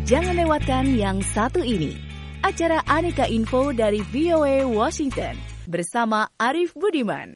Jangan lewatkan yang satu ini. Acara Aneka Info dari VOA Washington bersama Arif Budiman.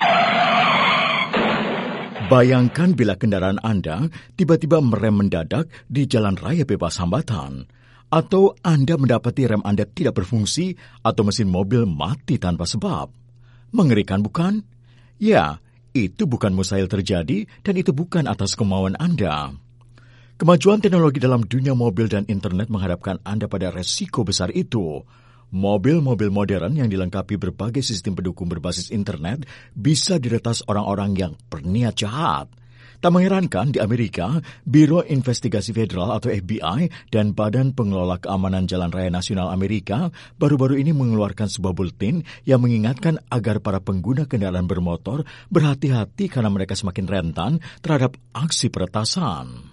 Bayangkan bila kendaraan Anda tiba-tiba merem mendadak di jalan raya bebas hambatan. Atau Anda mendapati rem Anda tidak berfungsi atau mesin mobil mati tanpa sebab. Mengerikan bukan? Ya, itu bukan mustahil terjadi dan itu bukan atas kemauan Anda. Kemajuan teknologi dalam dunia mobil dan internet menghadapkan Anda pada resiko besar itu. Mobil-mobil modern yang dilengkapi berbagai sistem pendukung berbasis internet bisa diretas orang-orang yang berniat jahat. Tak mengherankan di Amerika, Biro Investigasi Federal atau FBI dan Badan Pengelola Keamanan Jalan Raya Nasional Amerika baru-baru ini mengeluarkan sebuah buletin yang mengingatkan agar para pengguna kendaraan bermotor berhati-hati karena mereka semakin rentan terhadap aksi peretasan.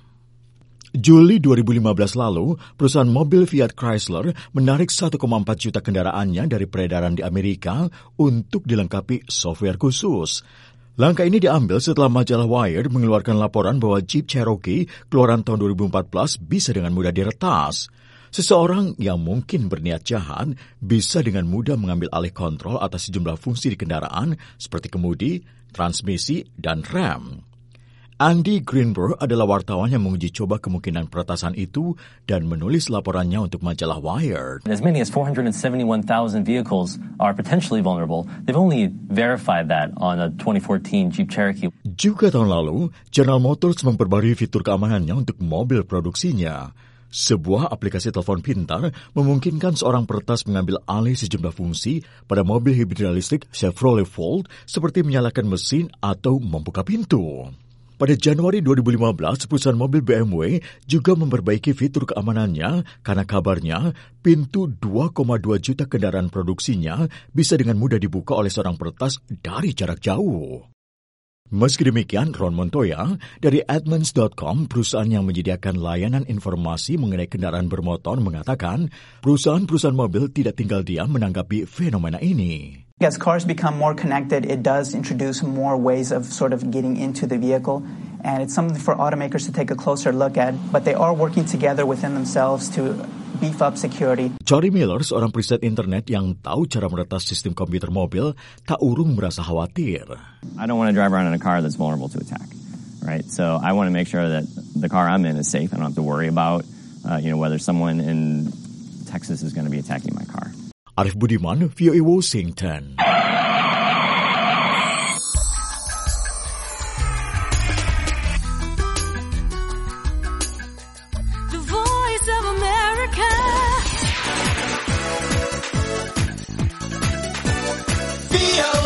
Juli 2015 lalu, perusahaan mobil Fiat Chrysler menarik 1,4 juta kendaraannya dari peredaran di Amerika untuk dilengkapi software khusus. Langkah ini diambil setelah majalah Wired mengeluarkan laporan bahwa Jeep Cherokee keluaran tahun 2014 bisa dengan mudah diretas. Seseorang yang mungkin berniat jahat bisa dengan mudah mengambil alih kontrol atas sejumlah fungsi di kendaraan seperti kemudi, transmisi, dan rem. Andy Greenberg adalah wartawan yang menguji coba kemungkinan peretasan itu dan menulis laporannya untuk majalah Wired. As many as 471,000 vehicles are potentially vulnerable. They've only verified that on a 2014 Jeep Cherokee. Juga tahun lalu, General Motors memperbarui fitur keamanannya untuk mobil produksinya. Sebuah aplikasi telepon pintar memungkinkan seorang peretas mengambil alih sejumlah fungsi pada mobil hibrid listrik Chevrolet Volt seperti menyalakan mesin atau membuka pintu. Pada Januari 2015, perusahaan mobil BMW juga memperbaiki fitur keamanannya karena kabarnya pintu 2,2 juta kendaraan produksinya bisa dengan mudah dibuka oleh seorang peretas dari jarak jauh. Meski demikian, Ron Montoya dari Edmunds.com, perusahaan yang menyediakan layanan informasi mengenai kendaraan bermotor, mengatakan perusahaan-perusahaan mobil tidak tinggal diam menanggapi fenomena ini. As cars become more connected, it does introduce more ways of sort of getting into the vehicle, and it's something for automakers to take a closer look at, but they are working together within themselves to beef up security. Jory Miller, seorang periset internet yang tahu cara meretas sistem komputer mobil, tak urung merasa khawatir. I don't want to drive around in a car that's vulnerable to attack, right? So I want to make sure that the car I'm in is safe. I don't have to worry about, whether someone in Texas is going to be attacking my car. Arif Budiman, VOA Washington. The Voice of America. VOA.